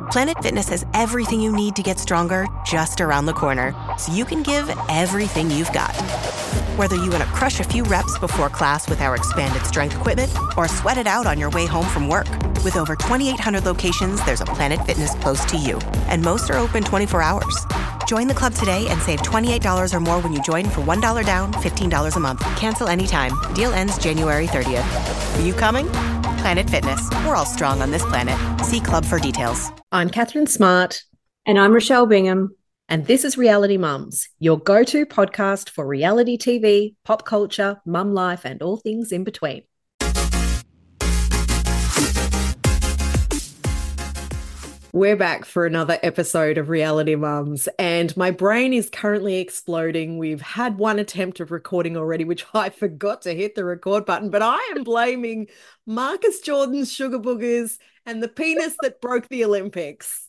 Planet Fitness has everything you need to get stronger just around the corner, so you can give everything you've got. Whether you want to crush a few reps before class with our expanded strength equipment or sweat it out on your way home from work. With over 2,800 locations, there's a Planet Fitness close to you, and most are open 24 hours. Join the club today and save $28 or more when you join for $1 down, $15 a month. Cancel anytime. Deal ends January 30th. Are you coming? Planet Fitness. We're all strong on this planet. See club for details. I'm Catherine Smart. And I'm Rochelle Bingham. And this is Reality Mums, your go-to podcast for reality TV, pop culture, mum life, and all things in between. We're back for another episode of Reality Mums, and my brain is currently exploding. We've had one attempt of recording already, which I forgot to hit the record button, but I am blaming Marcus Jordan's sugar boogers and the penis that broke the Olympics.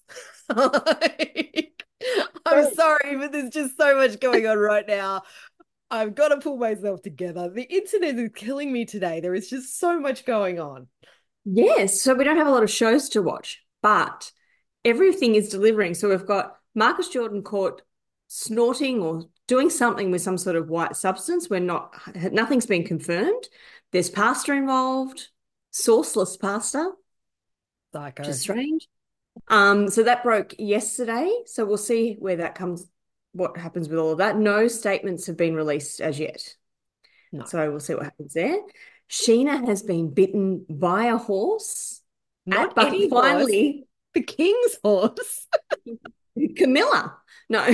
I'm sorry, but there's just so much going on right now. I've got to pull myself together. The internet is killing me today. There is just so much going on. Yes, so we don't have a lot of shows to watch, but everything is delivering. So we've got Marcus Jordan caught snorting or doing something with some sort of white substance. Nothing's been confirmed. There's pasta involved, sauceless pasta. Psycho. Which is strange. So that broke yesterday. So we'll see where that comes, what happens with all of that. No statements have been released as yet. No. So we'll see what happens there. Sheena has been bitten by a horse. Not any finally, horse. The king's horse. Camilla. No.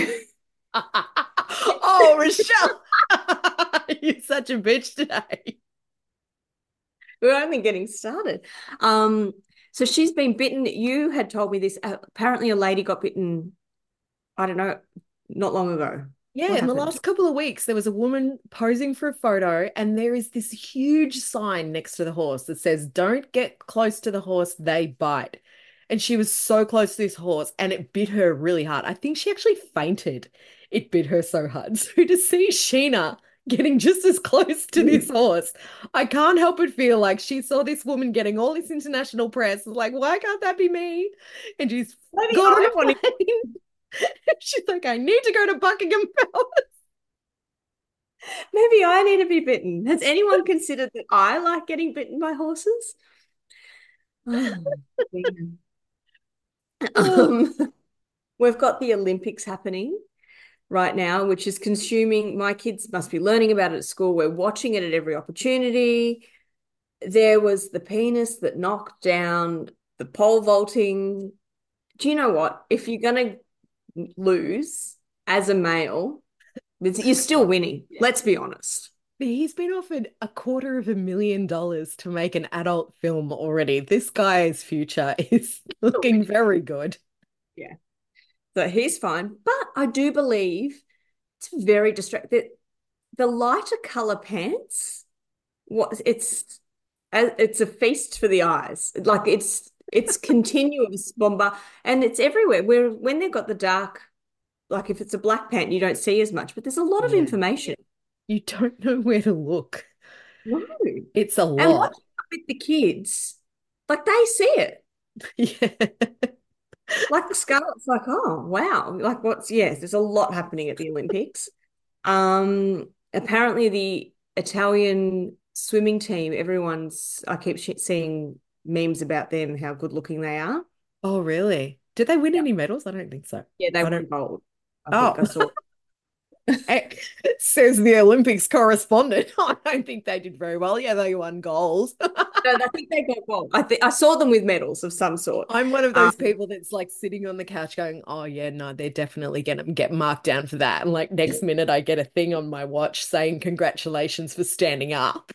Oh, Rochelle. You're such a bitch today. We're only getting started. So she's been bitten. You had told me this. Apparently a lady got bitten, I don't know, not long ago. Yeah, in the last couple of weeks, there was a woman posing for a photo, and there is this huge sign next to the horse that says, "Don't get close to the horse, they bite." And she was so close to this horse, and it bit her really hard. I think she actually fainted. It bit her so hard. So to see Sheena getting just as close to this horse, I can't help but feel like she saw this woman getting all this international press. Like, why can't that be me? And she's got on a plane. She's like, I need to go to Buckingham Palace. Maybe I need to be bitten. Has anyone considered that I like getting bitten by horses? We've got the Olympics happening right now, which is consuming. My kids must be learning about it at school. We're watching it at every opportunity. There was the penis that knocked down the pole vaulting. Do you know what? If you're going to lose as a male, you're still winning. Let's be honest. He's been offered $250,000 to make an adult film already. This guy's future is looking very good. Yeah. So he's fine. But I do believe it's very distracting. The lighter color pants, it's a feast for the eyes. Like it's continuous bomba, and it's everywhere. When they've got the dark, like if it's a black pant, you don't see as much, but there's a lot of information. You don't know where to look. No. It's a lot. And watching with the kids, like they see it. Yeah. Like Scarlett's like, oh, wow. Like there's a lot happening at the Olympics. Apparently the Italian swimming team, I keep seeing memes about them, how good looking they are. Oh, really? Did they win any medals? I don't think so. Yeah, they won gold. I saw. Says the Olympics correspondent. I don't think they did very well. Yeah, they won gold. No, I think they got gold. I saw them with medals of some sort. I'm one of those people that's like sitting on the couch going, oh yeah, no, they're definitely gonna get marked down for that. And like next minute I get a thing on my watch saying congratulations for standing up.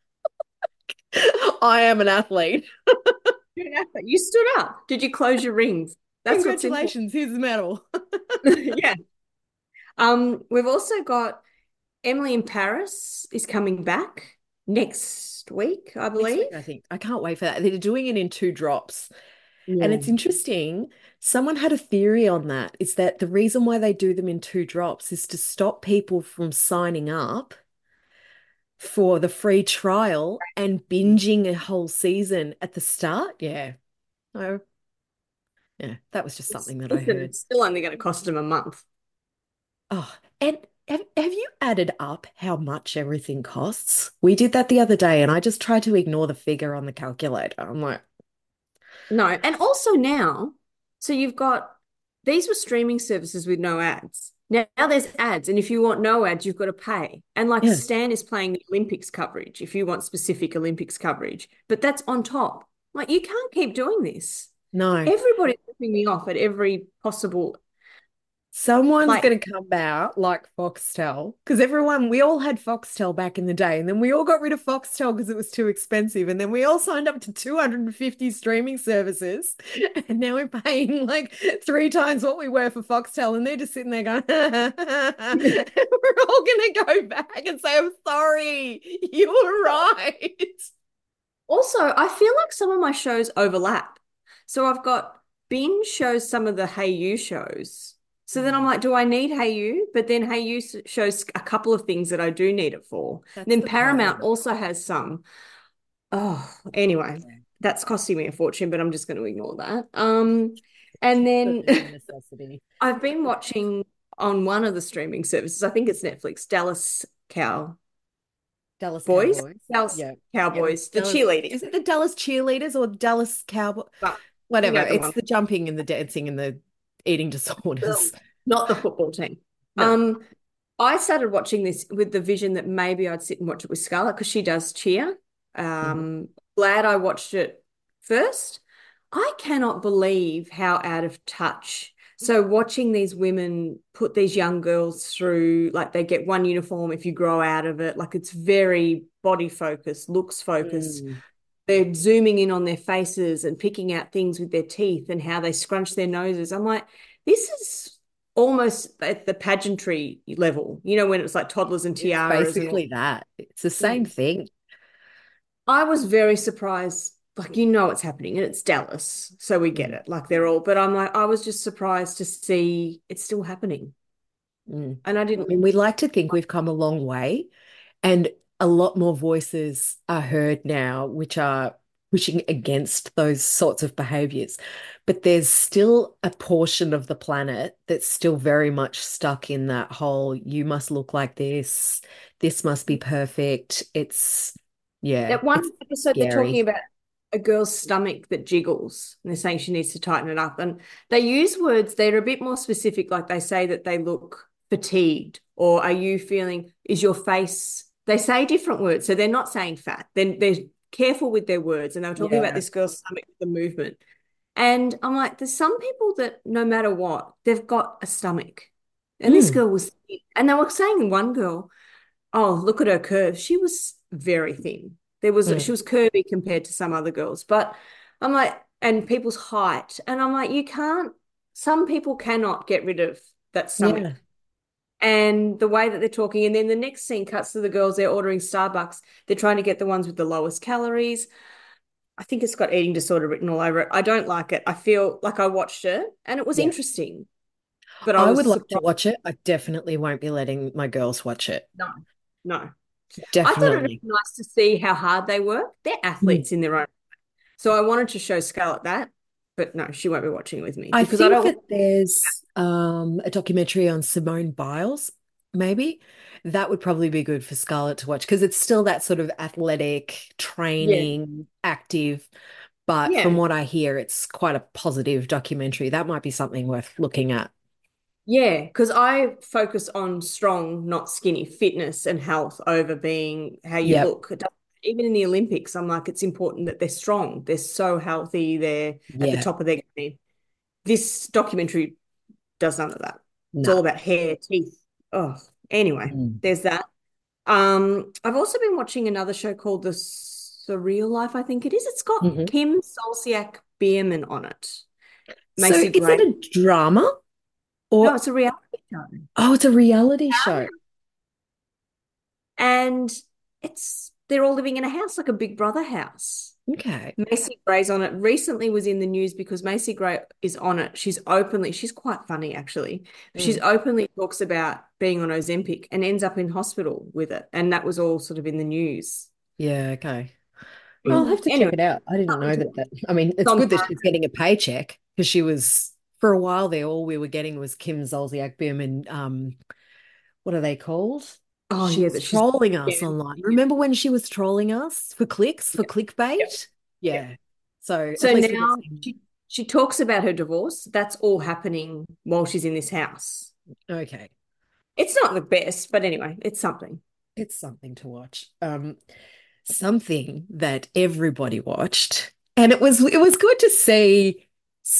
I am an athlete. You're an athlete. You stood up. Did you close your rings? That's congratulations. Here's the medal. Yeah. We've also got Emily in Paris is coming back next week, I believe. I think. I can't wait for that. They're doing it in 2 drops. Yeah. And it's interesting. Someone had a theory on that. It's that the reason why they do them in 2 drops is to stop people from signing up for the free trial and binging a whole season at the start. Yeah. So Yeah, that was just something that I Listen, heard. it's still only going to cost them a month. Oh, and have you added up how much everything costs? We did that the other day, and I just tried to ignore the figure on the calculator. I'm like, No, and also now, so you've got these were streaming services with no ads. Now there's ads, and if you want no ads, you've got to pay. And like yeah, Stan is playing the Olympics coverage if you want specific Olympics coverage, but that's on top. Like you can't keep doing this. no. Everybody's ripping me off at every possible Someone's play. going to come out like Foxtel because we all had Foxtel back in the day, and then we all got rid of Foxtel because it was too expensive, and then we all signed up to 250 streaming services, and now we're paying like three times what we were for Foxtel, and they're just sitting there going, we're all going to go back and say, I'm sorry, you were right. Also, I feel like some of my shows overlap. So I've got Binge shows some of the Hey You shows. So then I'm like, do I need Hey You? But then Hey You shows a couple of things that I do need it for. That's Then the problem. Paramount also has some. Oh, anyway, that's costing me a fortune, but I'm just going to ignore that. And then Necessity. I've been watching on one of the streaming services, I think it's Netflix, Dallas Boys, Cowboys. Dallas Yeah. Cowboys, the Dallas, cheerleading. is it the Dallas cheerleaders or Dallas Cowboy? But you Whatever. know the It's one. the jumping and the dancing and the eating disorders. Not the football team. No. I started watching this with the vision that maybe I'd sit and watch it with Scarlett because she does cheer. Mhm. Glad I watched it first. I cannot believe how out of touch. So watching these women put these young girls through, like they get one uniform if you grow out of it, like it's very body focused, looks focused. Mm. They're zooming in on their faces and picking out things with their teeth and how they scrunch their noses. I'm like, this is almost at the pageantry level, you know, when it's like toddlers and It's tiaras and all. basically that. It's the same Mm. thing. I was very surprised. Like, you know, it's happening and it's Dallas. So we get Mm. it. Like, they're all, but I'm like, I was just surprised to see it's still happening. Mm. And I I didn't, mean, we like to think we've come a long way, and a lot more voices are heard now, which are pushing against those sorts of behaviors. But there's still a portion of the planet that's still very much stuck in that whole, you must look like this must be perfect. Yeah, at one it's episode, they're talking scary. about a girl's stomach that jiggles and they're saying she needs to tighten it up. And they use words that are a bit more specific, like they say that they look fatigued, or are you feeling, is your face, they say different words. So they're not saying fat. Then they're careful with their words. And they were talking about Yeah. this girl's stomach, the movement. And I'm like, there's some people that no matter what, they've got a stomach. And this Mm, girl was, and they were saying one girl, oh, look at her curves. She was very thin. She mm. was curvy compared to some other girls. But I'm like, and people's height. And I'm like, you can't, some people cannot get rid of that Yeah. stomach. And the way that they're talking, and then the next scene cuts to the girls, they're ordering Starbucks. They're trying to get the ones with the lowest calories. I think it's got eating disorder written all over it. I don't like it. I feel like I watched it and it was Yeah. interesting, but I I would was like to surprised. watch it. I definitely won't be letting my girls watch it. No, no. I thought it would be Definitely. nice to see how hard they work. They're Mm. athletes in their own. So I wanted to show Scarlett that, but no, she won't be watching it with me I because I think don't. that there's a documentary on Simone Biles, maybe. That would probably be good for Scarlett to watch because it's still that sort of athletic, Yeah, training, active. But from yeah, what I hear, it's quite a positive documentary. That might be something worth looking at. yeah. Because I focus on strong, not skinny, fitness and health over being how you Yep. look. Even in the Olympics, I'm like, it's important that they're strong. They're so healthy. They're at the Yeah. top of their game. This documentary does none of that. It's all No. about hair, teeth. Oh, anyway, Mm. there's that. I've also been watching another show called The Surreal Life, I think it is. It's got Mhm. Kim Solsiak Bierman on it. So Macy is it Gray. a drama No, or it's a reality show. oh, it's a reality show? And they're all living in a house, like a Big Brother house. Okay. Macy Gray's on it. Recently was in the news because Macy Gray is on it. She's quite funny actually. She's Mm. openly talks about being on Ozempic and ends up in hospital with it. And that was all sort of in the news. Yeah, okay. I'll have to check Anyway, it out. I didn't something know to that watch. I mean, It's it's on good that she's getting a paycheck. because she was for a while there, all we were getting was Kim Zolciak-Bim and what are they called? Oh She yeah, was that she's trolling us yeah. online. Remember when she was trolling us for clicks, for Yeah. Yeah. clickbait? Yeah. Yeah. So at So least we got now some. she talks about her divorce. That's all happening while she's in this house. Okay. It's not the best, but anyway, it's something. It's something to watch. Something that everybody watched. And it was good to see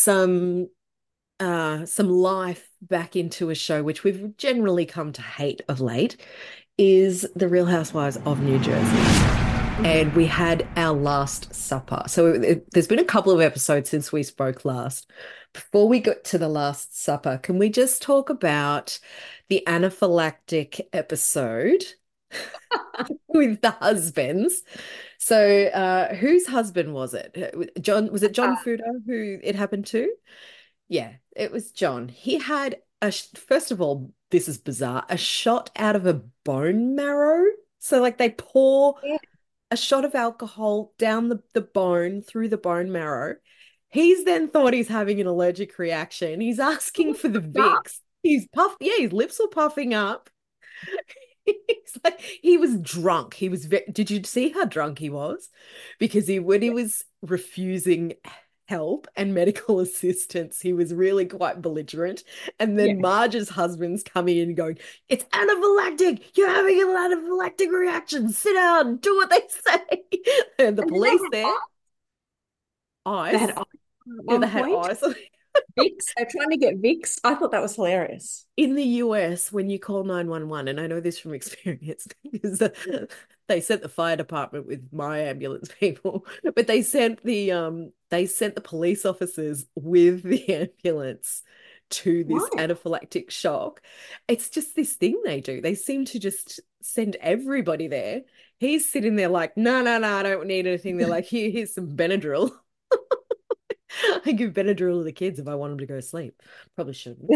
some life back into a show which we've generally come to hate of late is The Real Housewives of New Jersey. And we had our last supper. So there's been a couple of episodes since we spoke last. Before we got to the last supper, can we just talk about the anaphylactic episode with the husbands? So whose husband was it? John, was it John Fuda who it happened to? Yeah, it was John. He had first of all, this is bizarre, a shot out of a bone marrow. So like they pour Yeah. a shot of alcohol down the bone through the bone marrow. He's then thought he's having an allergic reaction. He's asking for the Vicks. He's puffed, yeah, his lips were puffing up. He's like he was drunk. Did you see how drunk he was? Because when he was refusing help and medical assistance, he was really quite belligerent. And then Yeah. Marge's husband's coming in and going, "It's anaphylactic. You're having an anaphylactic reaction. Sit down, do what they say." And the And then police there, they ice. had ice at Yeah, they one had point. ice. Vicks. They're trying to get Vicks. I thought that was hilarious. In the US, when you call 911, and I know this from experience because they sent the fire department with my ambulance people, but they sent the police officers with the ambulance to this Why? anaphylactic shock. It's just this thing they do. They seem to just send everybody there. He's sitting there like, no, no, no, I don't need anything. They're like, here's some Benadryl. I give Benadryl to the kids if I want them to go to sleep. Probably shouldn't.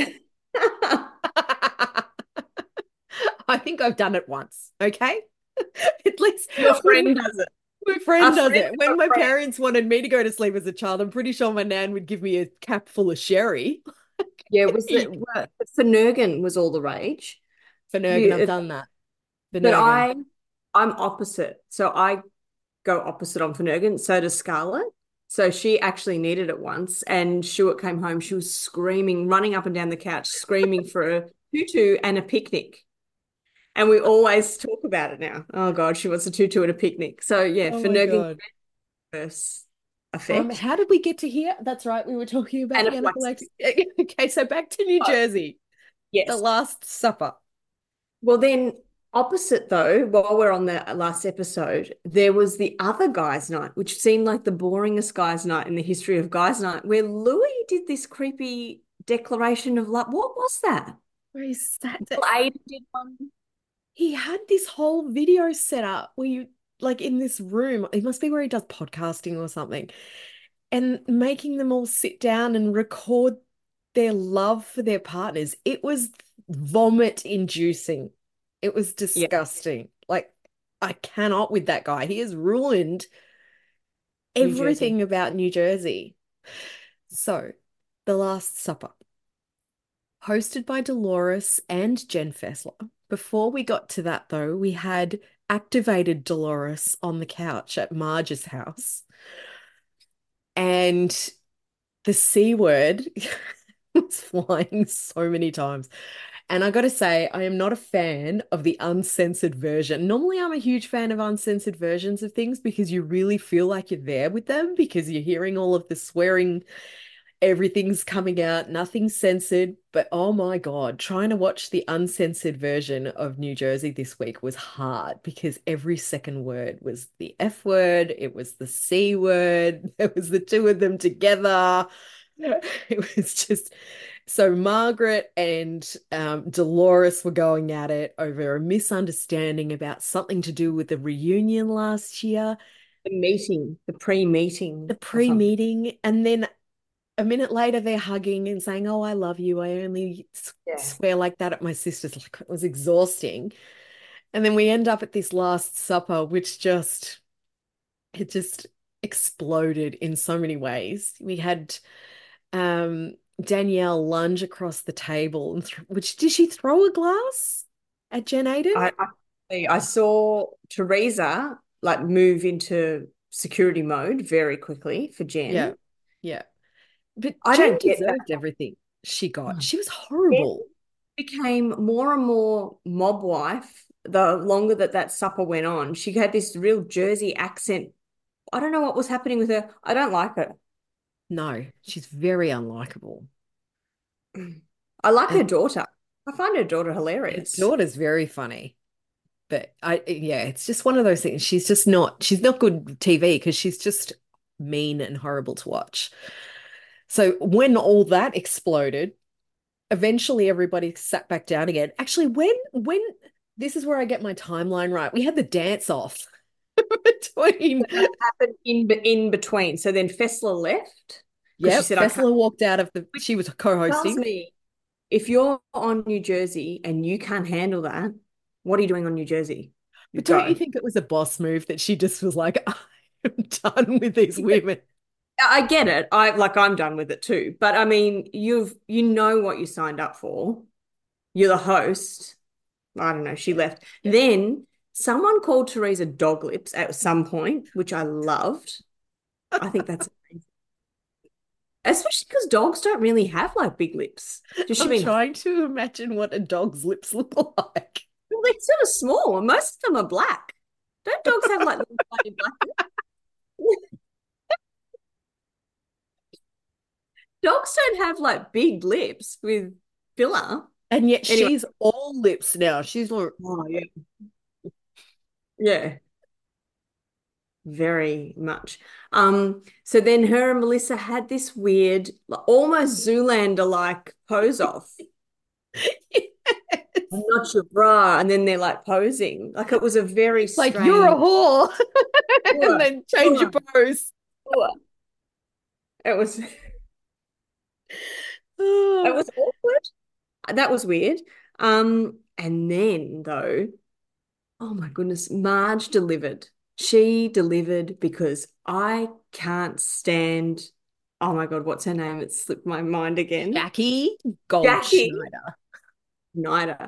I think I've done it once. Okay. At least Your when friend does it. my friend A does friend it. of When a my friend. parents wanted me to go to sleep as a child, I'm pretty sure my nan would give me a cap full of sherry. Yeah, was it Finnegan was all the rage. Finnegan, I've You, done that. but Finnegan. I'm opposite. So I go opposite on Finnegan. So does Scarlett. So she actually needed it once, and Stuart came home. She was screaming, running up and down the couch, screaming for a tutu and a picnic. And we always talk about it now. Oh God, she wants a tutu and a picnic. So yeah, Oh my Finnegan God. first effect. How did we get to here? That's right. We were talking about the Anaphylaxis. anaphylactic. Okay, so back to New Oh, Jersey, the yes. Last Supper. Well, then opposite though, while we're on the last episode, there was the other guys' night, which seemed like the boringest guys' night in the history of guys' night, where Louis did this creepy declaration of love. What was that? Where is that? Well, Aiden did one. He had this whole video set up where you like in this room. It must be where he does podcasting or something, and making them all sit down and record their love for their partners. It was vomit inducing. It was Yeah, disgusting. Like, I cannot with that guy. He has ruined New Jersey. everything about New Jersey. So, The Last Supper, hosted by Dolores and Jen Fessler. Before we got to that, though, we had activated Dolores on the couch at Marge's house. And the C word was flying so many times. And I got to say, I am not a fan of the uncensored version. Normally, I'm a huge fan of uncensored versions of things because you really feel like you're there with them because you're hearing all of the swearing, everything's coming out, nothing's censored. But oh my God, trying to watch the uncensored version of New Jersey this week was hard because every second word was the F word, it was the C word, there was the two of them together. It was just so Margaret and Dolores were going at it over a misunderstanding about something to do with the reunion last year, The meeting, the pre-meeting the or something. pre-meeting, and then a minute later they're hugging and saying, "Oh, I love you. I only Yeah. swear like that at my sister's." Like, it was exhausting. And then we end up at this last supper, which just exploded in so many ways. We had Danielle lunge across the table and which did she throw a glass at Jen Aiden? I saw Teresa like move into security mode very quickly for Yeah, Jen. yeah. But I Jen don't get that. deserved everything she got. Oh, She was Jen horrible. became more and more mob wife the longer that supper went on. She had this real Jersey accent. I don't know what was happening with her. I don't like her. No, she's very unlikable. I like her And daughter. I find her daughter her hilarious. daughter's very funny. But yeah, it's just one of those things. She's not good TV because she's just mean and horrible to watch. So when all that exploded, eventually everybody sat back down again. Actually, when this is where I get my timeline right. We had the dance off between. That happened in between. So then Fessler left because she Yep, said, I can't. Fessler walked out of Which she was tells co-hosting. me if you're on New Jersey and you can't handle that, what are you doing on New Jersey? You But don't you go. think it was a boss move that she just was like, I'm done with these women? I get it. I'm done with it too. But I mean, you know what you signed up for. You're the host. I don't know. She left. Yeah. Then someone called Teresa dog lips at some point, which I loved. I think that's amazing. Especially because dogs don't really have like big lips. Does she I'm mean trying to imagine what a dog's lips look like. well, they're sort of small and most of them are black. Don't dogs have like little tiny black lips? Dogs don't have like big lips with filler. And yet Anyway, she's all lips now. She's like, oh yeah. Yeah, very much. So then her and Melissa had this weird, like, almost Zoolander-like pose off. yes. I'm not your bra, and then they're like posing. Like it was a very Like you're a strange. whore. And Sure, then change your sure, pose. sure. It was it Oh, was awkward. That was weird. And then though, oh my goodness, Marge delivered. She delivered because I can't stand. Oh my God, what's her name? It slipped my mind again. Jackie Jackie Goldschneider. Snyder.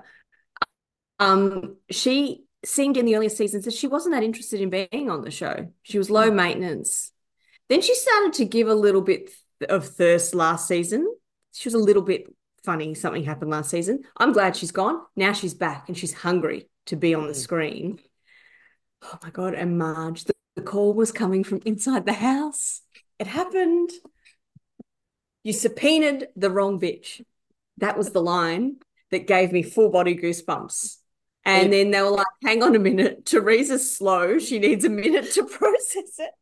She seemed in the earlier seasons that she wasn't that interested in being on the show. She was low Mm. maintenance. Then she started to give a little bit of thirst last season. She was a little bit funny. Something happened last season. I'm glad she's gone. Now she's back and she's hungry to be on the Mm. screen. Oh my God. And Marge, the call was coming from inside the house. It happened. You subpoenaed the wrong bitch. That was the line that gave me full body goosebumps. And It then they were like, hang on a minute, Teresa's slow. She needs a minute to process it.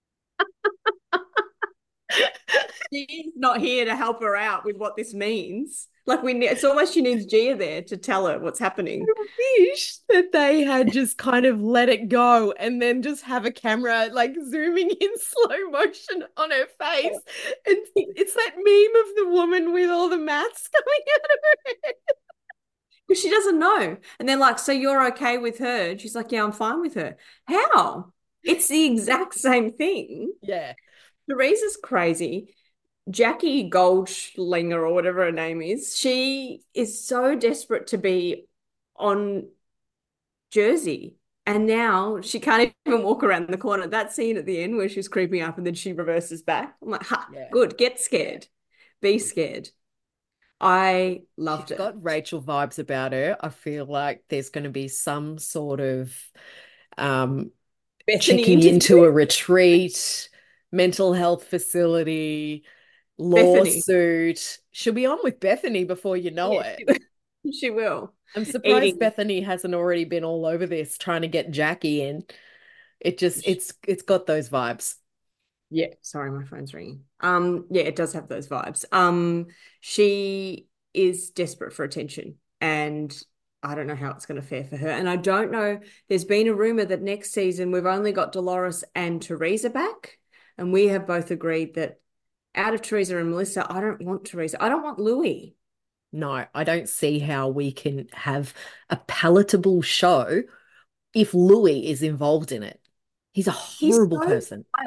She's not here to help her out with what this means. Like it's almost she needs Gia there to tell her what's happening. wish that they had just kind of let it go and then just have a camera like zooming in slow motion on her face. And it's that meme of the woman with all the maths coming out of her head. Because she doesn't know. And they're like, so you're okay with her? And she's like, yeah, I'm fine with her. How? It's the exact same thing. Yeah. Teresa's crazy. Jackie Goldschlinger or whatever her name is, she is so desperate to be on Jersey. And now she can't even walk around the corner. That scene at the end where she's creeping up and then she reverses back. I'm like, ha, Yeah. good, get scared. Be scared. I loved She's it. got Rachel vibes about her. I feel like there's going to be some sort of um, Bethany checking into interview. a retreat, mental health facility, Bethany. lawsuit. She'll be on with Bethany before you know Yeah, it. she will. I'm surprised Eating. Bethany hasn't already been all over this trying to get Jackie in. It's got those vibes. Yeah, sorry, my phone's ringing. Yeah, it does have those vibes. She is desperate for attention, and I don't know how it's going to fare for her. And I don't know, there's been a rumor that next season we've only got Dolores and Teresa back, and we have both agreed that out of Teresa and Melissa, I don't want Teresa. I don't want Louis. No, I don't see how we can have a palatable show if Louis is involved in it. He's a He's horrible so person. wild.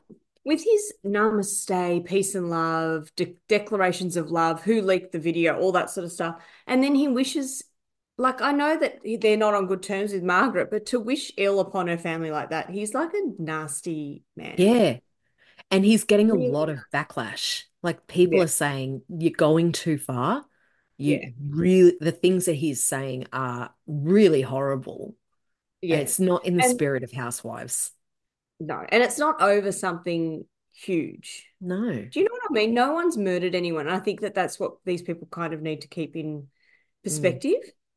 with his namaste, peace and love, declarations of love, who leaked the video, all that sort of stuff. And then he wishes, like, I know that they're not on good terms with Margaret, but to wish ill upon her family like that, he's like a nasty man. Yeah. And he's getting a Really? lot of backlash. Like people Yeah. are saying, you're going too far. Yeah. The things that he's saying are really horrible. And Yeah. it's not in the And spirit of Housewives. no, and it's not over something huge. No. Do you know what I mean? No one's murdered anyone. I think that that's what these people kind of need to keep in Mm. perspective.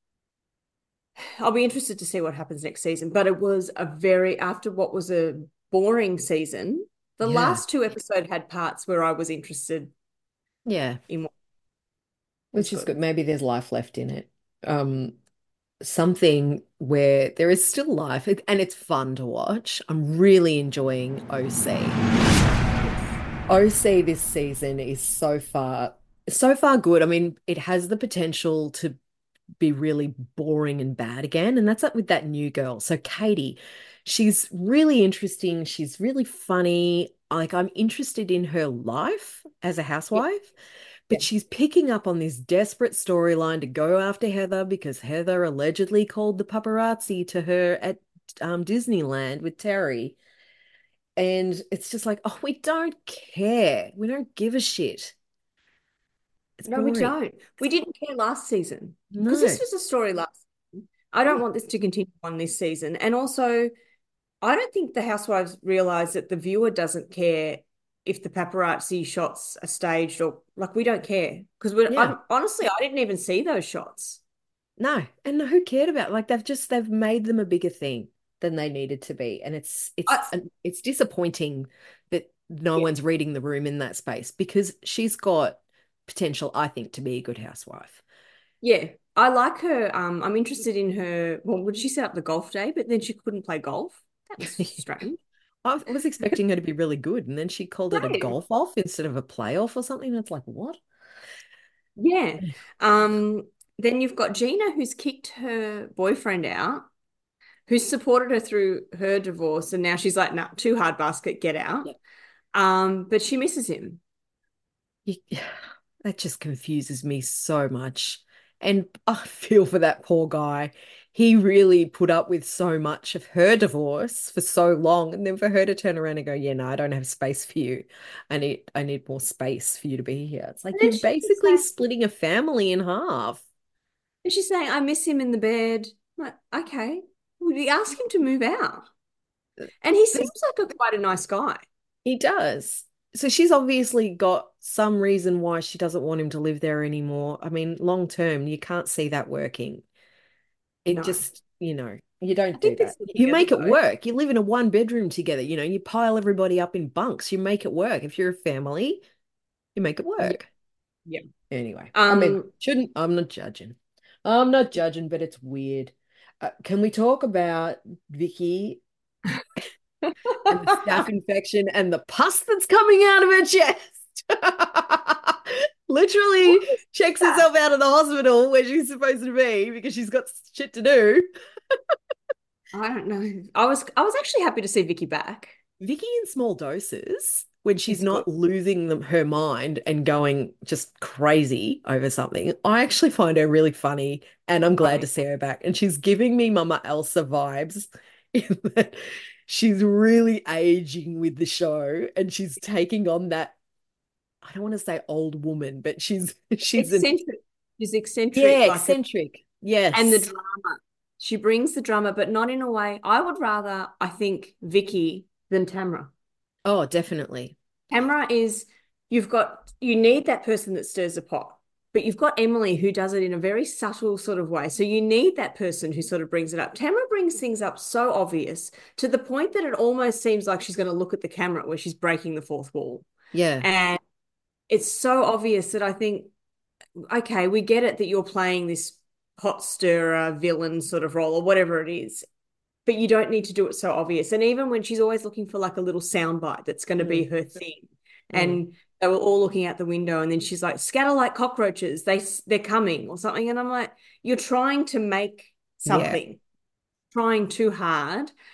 I'll be interested to see what happens next season. But it was after what was a boring season, the Yeah. last two episodes had parts where I was interested Yeah. in what was Which is good. good. Maybe there's life left in it. Um, Something where there is still life and it's fun to watch. I'm really enjoying OC. Yes. OC this season is so far good. I mean, it has the potential to be really boring and bad again, and that's up with that new girl. So Katie, she's really interesting. She's really funny. Like I'm interested in her life as a Yeah. housewife, Yeah. but she's picking up on this desperate storyline to go after Heather because Heather allegedly called the paparazzi to her at Disneyland with Terry. And it's just like, oh, we don't care. We don't give a shit. It's No, we boring. don't. We didn't care last season because No. this was a story last season. I don't want this to continue on this season. And also, I don't think the housewives realize that the viewer doesn't care if the paparazzi shots are staged or like we don't care because Yeah. honestly, I didn't even see those shots. No. And who cared about like they've made them a bigger thing than they needed to be. And I, it's disappointing that no yeah, one's reading the room in that space because she's got potential, I think, to be a good housewife. yeah, I like her. I'm interested in her. Well, would she set up the golf day, but then she couldn't play golf? That was strange. I was expecting her to be really good, and then she called it a Right. golf off instead of a playoff or something. And it's like, what? Yeah. Um, then you've got Gina who's kicked her boyfriend out, who's supported her through her divorce, and now she's like, nah, too hard basket, get out. Yeah. But she misses him. You, that just confuses me so much. And I feel for that poor guy. He really put up with so much of her divorce for so long. And then for her to turn around and go, yeah, no, I don't have space for you. I need more space for you to be here. It's like And then you're she keeps basically saying, splitting a family in half. and she's saying, I miss him in the bed. I'm like, okay. Would you ask him to move out? And he seems There's like quite a nice guy. He does. So she's obviously got some reason why she doesn't want him to live there anymore. I mean, long term, you can't see that working. It No. just, you I don't do think they're that. still You together make it though. work. You live in a one bedroom together, you pile everybody up in bunks. You make it work. If you're a family, you make it Yeah. work. Yeah. Anyway, I mean, Um, shouldn't, I'm not judging. I'm not judging, but it's weird. Can we talk about Vicky and the staph infection and the pus that's coming out of her chest? what Literally is checks that? herself out of the hospital where she's supposed to be because she's got shit to do. I don't know. I was actually happy to see Vicky back. Vicky in small doses when she's It's good. not losing her mind and going just crazy over something. I actually find her really funny and I'm glad to Funny. see her back. And she's giving me Mama Elsa vibes in that she's really aging with the show and she's taking on that, I don't want to say old woman, but she's an Eccentric. She's eccentric, yeah, like, eccentric. and the Yes. drama. She brings the drama, but not in a way. I would rather, I think, Vicky than Tamra. Oh, definitely. Tamra is, you need that person that stirs the pot, but you've got Emily who does it in a very subtle sort of way. So you need that person who sort of brings it up. Tamra brings things up so obvious to the point that it almost seems like she's going to look at the camera where she's breaking the fourth wall. Yeah. And it's so obvious that I think, okay, we get it that you're playing this pot stirrer villain sort of role or whatever it is, but you don't need to do it so obvious. And even when she's always looking for like a little soundbite that's going to be Mm, her thing, mm. and they were all looking out the window, and then she's like, "Scatter like cockroaches, they're coming" or something, and I'm like, "You're trying to make Yeah. something, trying too hard."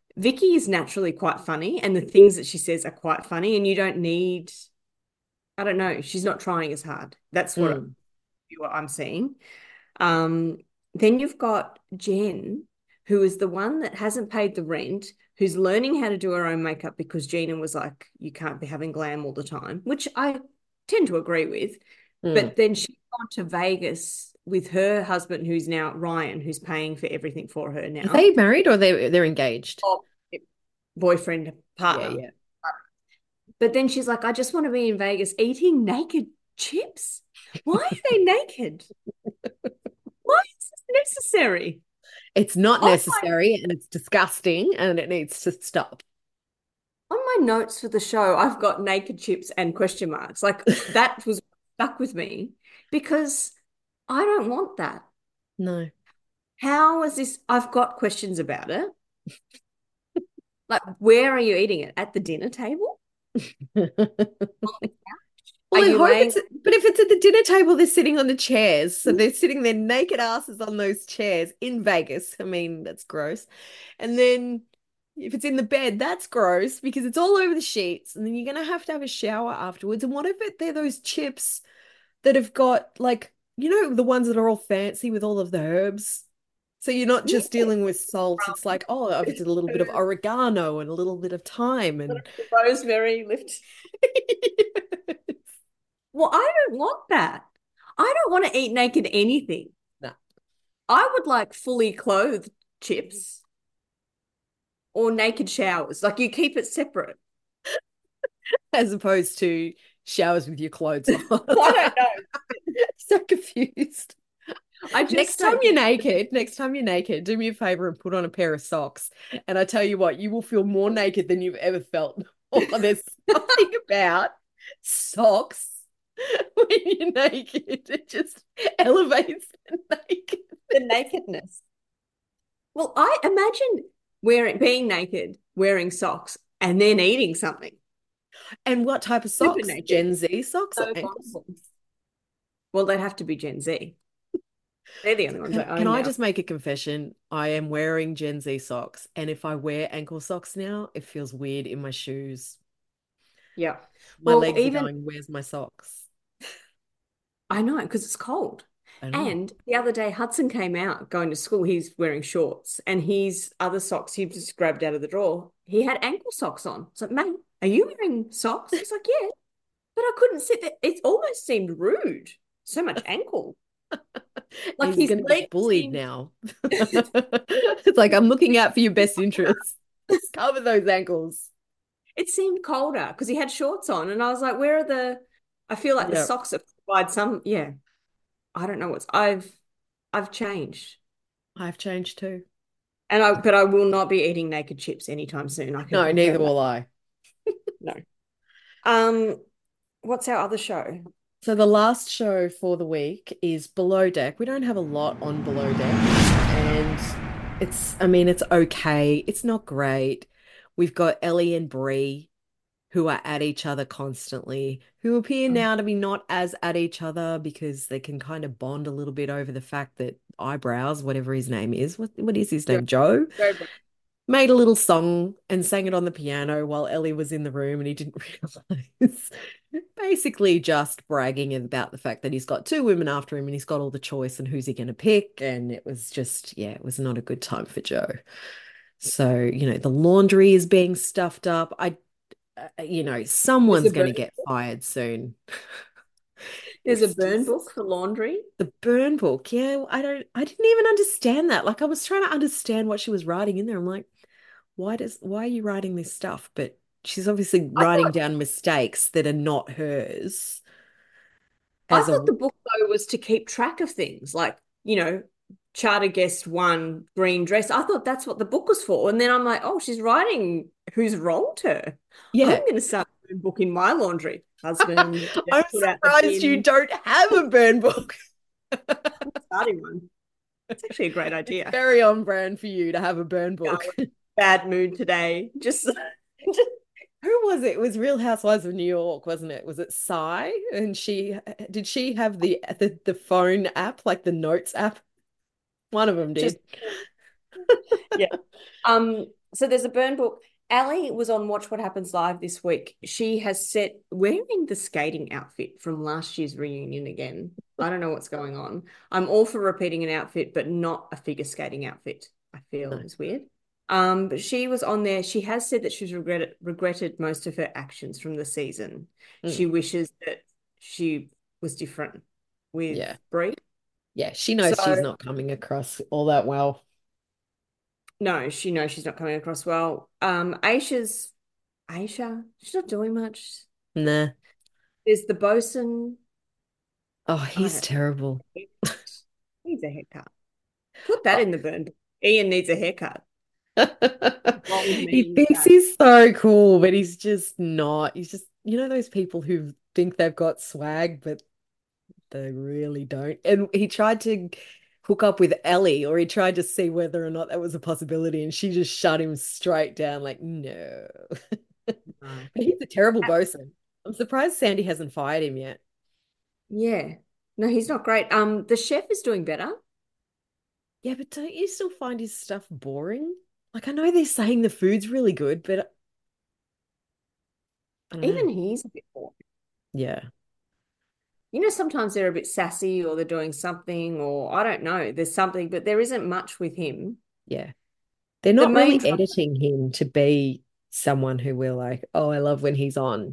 Vicky is naturally quite funny, and the things that she says are quite funny, and you don't need, I don't know, she's not trying as hard. That's Mm. what I'm seeing. Um, then you've got Jen, who is the one that hasn't paid the rent, who's learning how to do her own makeup because Gina was like, you can't be having glam all the time, which I tend to agree with. Mm. But then she's gone to Vegas with her husband, who's now Ryan, who's paying for everything for her Are they now. married or they're engaged? Oh, boyfriend, Yeah, partner. yeah. But then she's like, I just want to be in Vegas eating naked chips. Why are they naked? Why is this necessary? It's not On necessary and it's disgusting and it needs to stop. my notes for the show, I've got naked chips and question marks. Like that was stuck with me because I don't want that. No. How is this? I've got questions about it. Like, where are you eating it? At the dinner table? Are Well, I you hope laying? it's, but if it's at the dinner table, they're sitting on the chairs. So they're sitting their naked asses on those chairs in Vegas. I mean, that's gross. And then if it's in the bed, that's gross because it's all over the sheets. And then you're going to have a shower afterwards. And what if they're those chips that have got like, the ones that are all fancy with all of the herbs? So you're not Yeah. just dealing with salt. It's like, oh, if it's a little bit of oregano and a little bit of thyme and Rosemary lift. Well, I don't want that. I don't want to eat naked anything. no. I would like fully clothed chips or naked showers. Like you keep it separate. As opposed to showers with your clothes on. I don't know. So confused. I Next just time don't. you're naked, do me a favor and put on a pair of socks. And I tell you what, you will feel more naked than you've ever felt. Oh, there's something about socks when you're naked. It just elevates the naked. The nakedness. Well, I imagine being naked, wearing socks, and then eating something. And what type of Super socks? naked. Gen Z socks or So ankle vulnerable. socks? Well, they'd have to be Gen Z. They're the only ones I Can own I now. just make a confession? I am wearing Gen Z socks, and if I wear ankle socks now, it feels weird in my shoes. Yeah. My Well, legs are even going, where's my socks? I know because it's cold. I know. And the other day, Hudson came out going to school. He's wearing shorts and his other socks he just grabbed out of the drawer. He had ankle socks on. So, mate, are you wearing socks? He's like, yeah, but I couldn't sit there. It almost seemed rude. So much ankle. Like He's his going to legs get bullied seemed, now. It's like, I'm looking out for your best interests. Just cover those ankles. it seemed colder because he had shorts on. And I was like, where are I feel like the Yeah, socks that provide some, yeah, I don't know I've changed. I've changed too. But I will not be eating naked chips anytime soon. I can No, neither confirm that. will I. No. Um, what's our other show? So the last show for the week is Below Deck. We don't have a lot on Below Deck, and I mean, it's okay. It's not great. We've got Ellie and Bree who are at each other constantly, who appear now to be not as at each other because they can kind of bond a little bit over the fact that Eyebrows, whatever his name is, what is his Joe, name? Joe, Joe Brown. made a little song and sang it on the piano while Ellie was in the room and he didn't realize. Basically, just bragging about the fact that he's got two women after him and he's got all the choice and who's he going to pick. And it was just, yeah, it was not a good time for Joe. So, the laundry is being stuffed up. There's Someone's a going burn, to get fired soon. there's a It's burn just book for laundry. the burn book. Yeah, I didn't even understand that. Like I was trying to understand what she was writing in there. I'm like, why are you writing this stuff? But she's obviously I writing thought down mistakes that are not hers I as a thought the book though was to keep track of things like, charter guest one, green dress. I thought that's what the book was for. And then I'm like, oh, she's writing who's wronged her. I'm yeah. going to start a book in my laundry. Husband, I'm put out the surprised you bin, don't have a burn book. starting one. It's actually a great It's idea. very on brand for you to have a burn book. Bad mood today. Just Who was it? It was Real Housewives of New York, wasn't it? Was it Sai? And did she have the phone app, like the notes app? One of them just did. yeah. Um, So there's a burn book. Ali was on Watch What Happens Live this week. She has set wearing the skating outfit from last year's reunion again. I don't know what's going on. I'm all for repeating an outfit, but not a figure skating outfit. I feel No. is weird. But she was on there. She has said that she's regretted most of her actions from the season. Mm. She wishes that she was different with Yeah. Brie. Yeah. She knows she's So not coming across all that well. no, she knows she's not coming across well. Aisha, she's not doing much. Nah. There's the bosun. Oh, I he's don't terrible. needs a haircut. Put that in the burn book. Ian needs a haircut. Wrong with me He in thinks that. he's so cool, but he's just not. He's just, those people who think they've got swag, but they really don't. And he tried to hook up with Ellie, or he tried to see whether or not that was a possibility, and she just shut him straight down, like, no. No. But he's a terrible bosun. I'm surprised Sandy hasn't fired him yet. Yeah. No, he's not great. The chef is doing better. Yeah, but don't you still find his stuff boring? Like, I know they're saying the food's really good, but I don't know. Even he's a bit boring. Yeah. You know, sometimes they're a bit sassy or they're doing something, or I don't know, there's something, but there isn't much with him. Yeah. They're The not main really drama, editing him to be someone who we're like, oh, I love when he's on.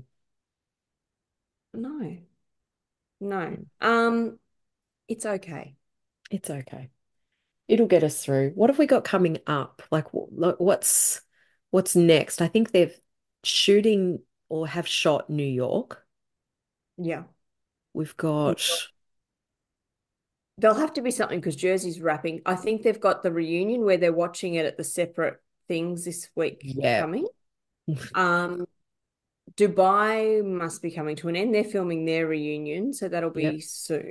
no, no. It's okay. It's okay. It'll get us through. What have we got coming up? Like, what's next? I think they're shooting or have shot New York. Yeah. We've got, There'll have to be something because Jersey's wrapping. I think they've got the reunion where they're watching it at the separate things this week yeah, coming. Dubai must be coming to an end. They're filming their reunion, so that'll yep, be soon.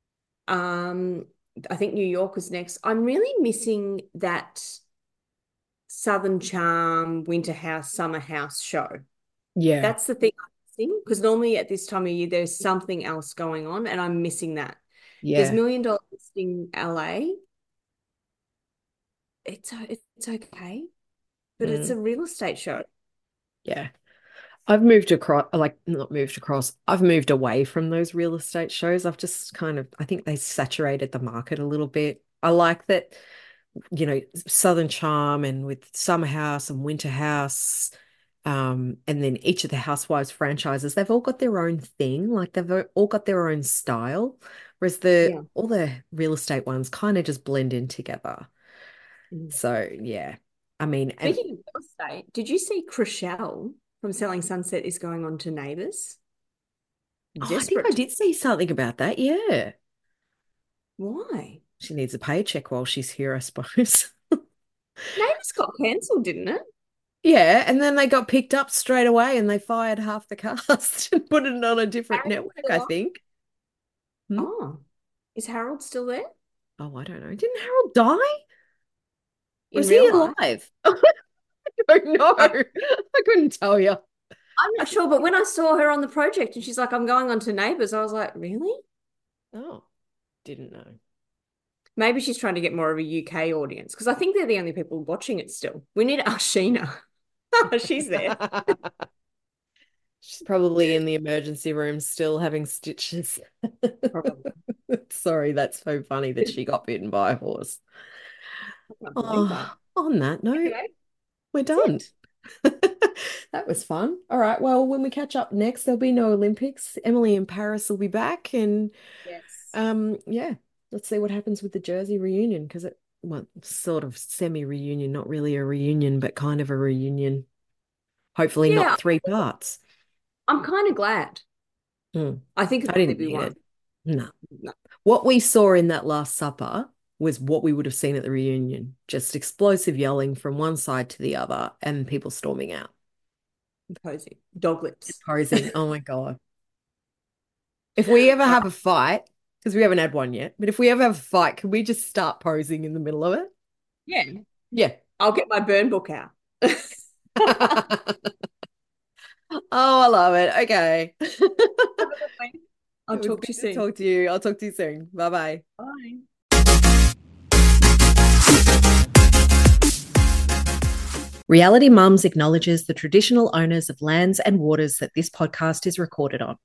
I think New York is next. I'm really missing that Southern Charm, Winter House, Summer House show. yeah, That's the thing I'm missing because normally at this time of year there's something else going on, and I'm missing that. There's yeah. $1 Million Listing LA. It's okay, but it's Mm, a real estate show. yeah. I've moved across, like not moved across, I've moved away from those real estate shows. I've just kind of, I think they saturated the market a little bit. I like that, Southern Charm and with Summer House and Winter House, and then each of the Housewives franchises, they've all got their own thing, like they've all got their own style, whereas the Yeah. all the real estate ones kind of just blend in together. Mm. So yeah, I mean, and Speaking of real estate, did you see Chriselle from Selling Sunset is going on to Neighbours? oh, I think I Desperate. did see something about that. Yeah. Why? She needs a paycheck while she's here, I suppose. Neighbours got cancelled, didn't it? Yeah, and then they got picked up straight away and they fired half the cast and put it on a different Harold network, still I on? think. Hmm? Oh, is Harold still there Oh, I don't know. Didn't Harold die? Or in is he real life? alive? I don't know. I, I couldn't tell you. I'm not sure, but when I saw her on the project and she's like, I'm going on to Neighbours, I was like, really? Oh, didn't know. Maybe she's trying to get more of a UK audience because I think they're the only people watching it still. We need Ashina. She's there. She's probably in the emergency room still having stitches. Probably. Sorry, that's so funny that she got bitten by a horse. I can't believe that. Oh, on that note, Anyway, we're that's done. it. That was fun. All right. Well, when we catch up next, there'll be no Olympics. Emily and Paris will be back, and Yes. yeah, let's see what happens with the Jersey reunion because well, sort of semi-reunion, not really a reunion, but kind of a reunion. Hopefully Yeah, not three parts. I'm kind of glad. Mm, I think I it'll only didn't be need one. it. No. No, What we saw in that Last Supper was what we would have seen at the reunion. Just explosive yelling from one side to the other and people storming out. posing. Dog lips. Posing. Oh my God. If we ever have a fight, because we haven't had one yet, but if we ever have a fight, can we just start posing in the middle of it? Yeah. Yeah. I'll get my burn book out. Oh, I love it. Okay. I'll It was talk to good you to soon. talk to you. I'll talk to you soon. Bye bye. Bye. Reality Mums acknowledges the traditional owners of lands and waters that this podcast is recorded on,